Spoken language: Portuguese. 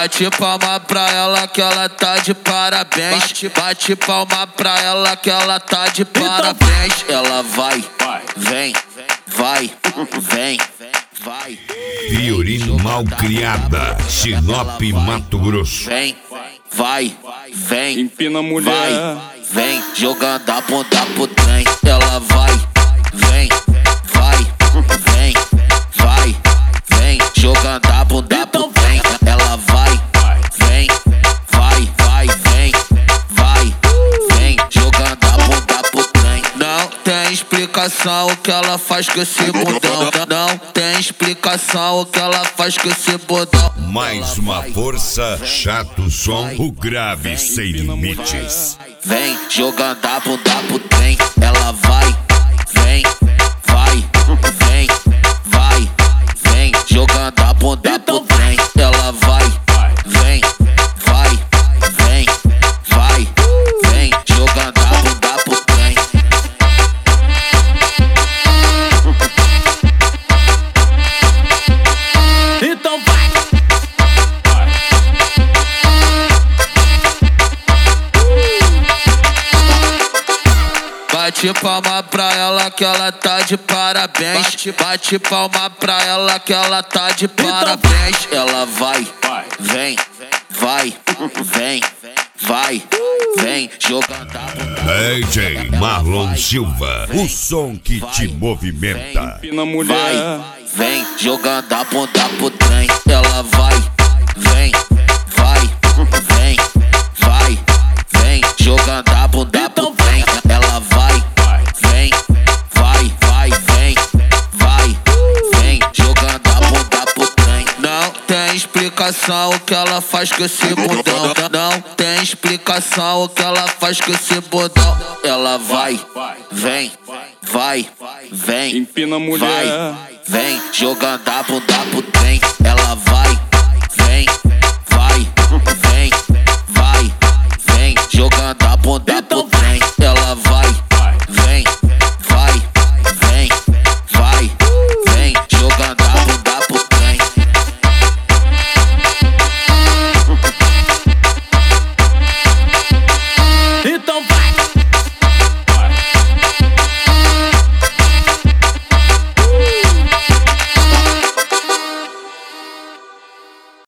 Bate palma pra ela que ela tá de parabéns. Bate palma pra ela que ela tá de parabéns. Ela vai, vem, vai, vem, vai. Fiorino Malcriada, Sinop, Mato Grosso. Vem, vai, vem, empina a mulher. Vai, vem, jogando a bunda pro trem. Ela vai, vem, vai, vem, vai, vem, jogando a bunda pro trem. Ela vai, vem, vai, vai, vem, vai, vem, jogando a bunda pro trem. Não tem explicação o que ela faz com esse bundão. Não tem explicação o que ela faz com esse bundão. Mais uma força, chato som, o grave sem limites. Vem, jogando a bunda pro trem. Ela vai, vem, vai, vem, vai, vem, jogando a bunda pro trem. Ela vai, vem, vai, vem, vai, vem, jogando a bunda pro trem. Então vai. Bate palma pra ela que ela tá de parabéns. Bate palma pra ela que ela tá de parabéns. Ela vai, vem, vai, vem, vai, vem, jogando a bunda. DJ Marlon Silva, o som que te movimenta. Empina a mulher. Vai, vem, jogando a bunda pro trem. Ela vai, vem, vai, vem, vai, vem, jogando a bunda pro trem. Ela vai, vem, vai, vai, vem, vai, vem, jogando a bunda pro trem. Não tem explicação o que ela faz com esse bundão. Não tem explicação o que ela faz com esse bundão. Ela vai, vem, vai, vem, empina a mulher. vai, vem, jogando a bunda pro trem. Ela vai,